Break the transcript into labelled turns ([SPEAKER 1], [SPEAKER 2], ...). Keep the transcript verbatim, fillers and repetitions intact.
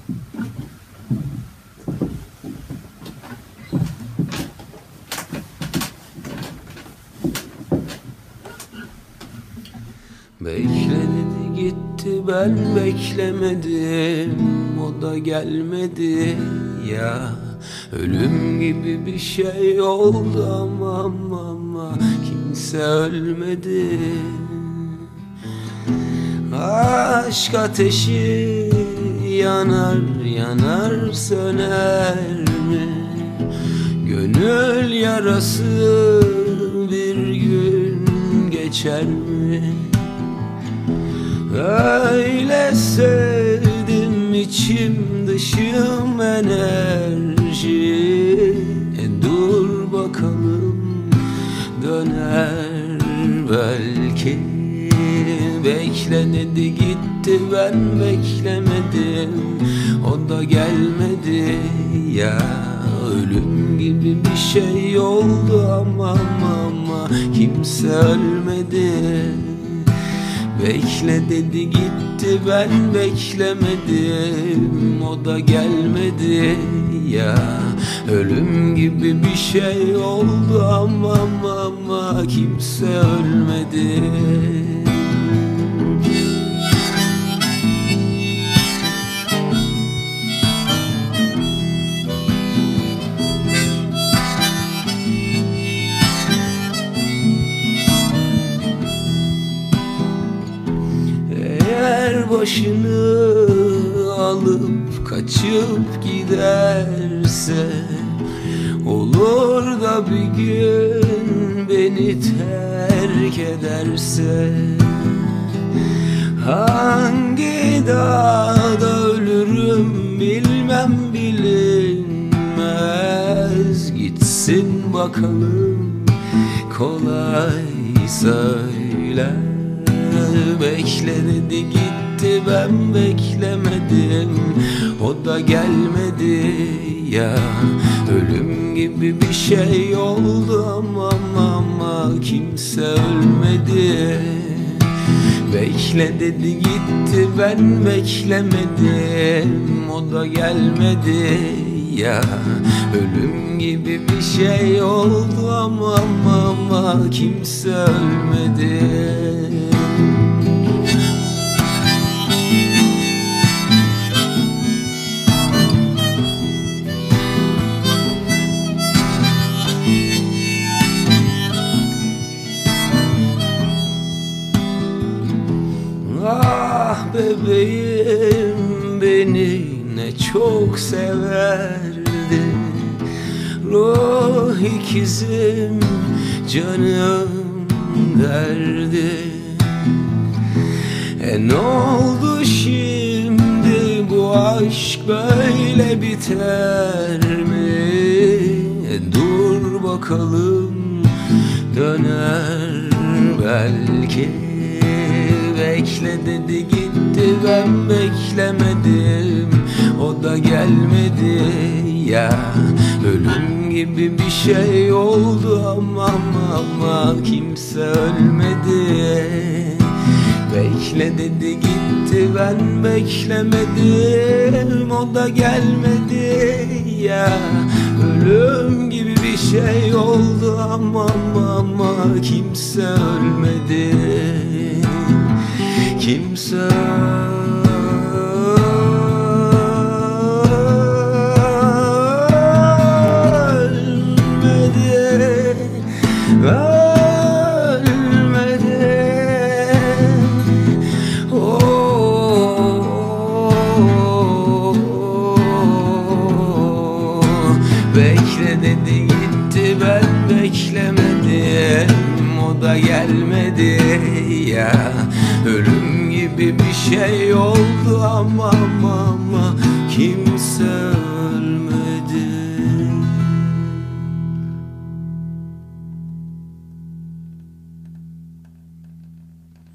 [SPEAKER 1] Bekledi gitti, ben beklemedim, o da gelmedi ya. Ölüm gibi bir şey oldu ama ama, ama kimse ölmedi. Aşk ateşi yanar yanar söner mi? Gönül yarası bir gün geçer mi? Öyle sevdim, içim dışım enerji. E dur bakalım, döner belki. Bekle dedi gitti, ben beklemedim, o da gelmedi ya. Ölüm gibi bir şey oldu ama ama, ama kimse ölmedi. Bekle dedi gitti, ben beklemedim, o da gelmedi ya. Ölüm gibi bir şey oldu ama ama, ama kimse ölmedi. Eğer başını alıp kaçıp giderse, olur da bir gün beni terk ederse, hangi dağda ölürüm bilmem bilinmez. Gitsin bakalım, kolay söyle. Bekle dedi gitti, ben beklemedim, o da gelmedi ya. Ölüm gibi bir şey oldu ama ama, ama kimse ölmedi. Bekle dedi gitti, ben beklemedim, o da gelmedi ya. Ölüm gibi bir şey oldu ama ama, ama kimse ölmedi. Ah bebeğim beni ne çok severdi, ruh ikizim canım derdi. E ne oldu şimdi, bu aşk böyle biter mi? E dur bakalım, döner belki. Bekle dedi gitti, ben beklemedim, o da gelmedi ya. Ölüm gibi bir şey oldu ama ama, ama kimse ölmedi. Bekle dedi gitti, ben beklemedim, o da gelmedi ya. Ölüm gibi bir şey oldu ama ama, ama kimse ölmedi. Kimse ölmedi, ölmedi. Oh, bekle dedi gitti, ben beklemedim, o da gelmedi ya. Ölüm gibi bir şey oldu ama ama, ama